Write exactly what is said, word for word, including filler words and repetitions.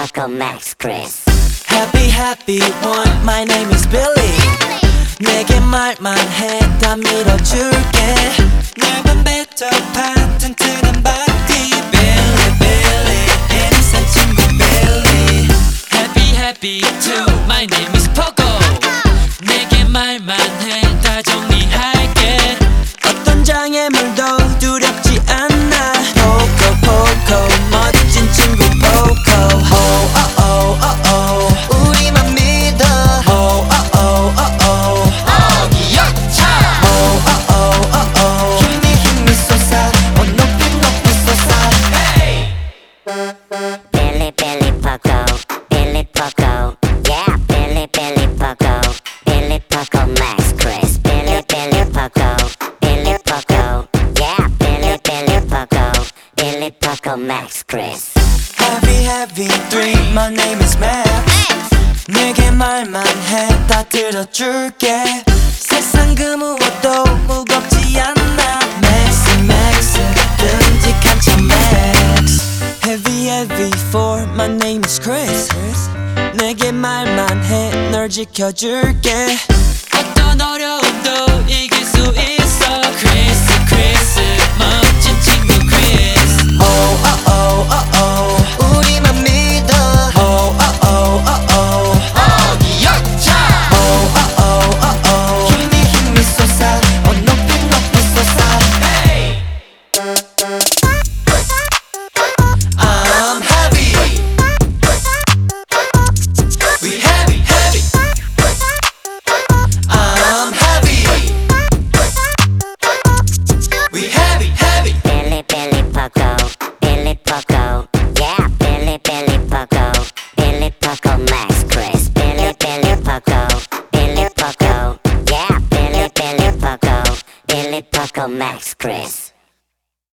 Poco Max Chris. Happy happy one, my name is Billy. 내게 말만 해, 다 밀어줄게. 낡은 배터 파텐트는 바디. Billy Billy, innocent 친구 Billy. Happy happy two, my name is Poco. 내게 말만 해, 다 정리할게. 어떤 장애물도 두렵지 않아. Poco Poco, 멋진 친구 Poco. Oh oh oh oh oh, 우리만 믿어. Oh oh oh oh oh, 어기여차. Oh oh oh oh oh, 힘이 힘이 솟아. 어 높이 높이 솟아. Hey. Billy Billy Poco, Billy Poco, yeah. Billy Billy Poco, Billy Poco Max Chris. Billy Billy Poco, Billy Poco, yeah. Billy Billy Poco, Billy Poco Max Chris. Heavy heavy three, my name is Max. 내게 말만 해, 다 들어줄게. 세상 그 무엇도 무겁지 않아. Max Max, 듬직한 참 Max. Heavy heavy four, my name is Chris. 내게 말만 해, 널 지켜줄게. 어떤 어려움도 이길 수 있어. Chris Chris, 멋진 친구 Chris. Oh oh oh oh oh, 우리만 믿어. Oh oh oh oh oh, 어기여차. Oh oh oh oh oh, 힘이 힘이 솟아. 어 높이 높이 솟아. Hey. I'm heavy. We heavy heavy. I'm heavy. We heavy heavy. Billy Billy Poco, Billy Poco, yeah. Billy Billy Poco, Billy Poco Max Chris. Billy Billy Poco, Billy Poco, yeah. Billy Billy Poco, Billy Poco Max Chris.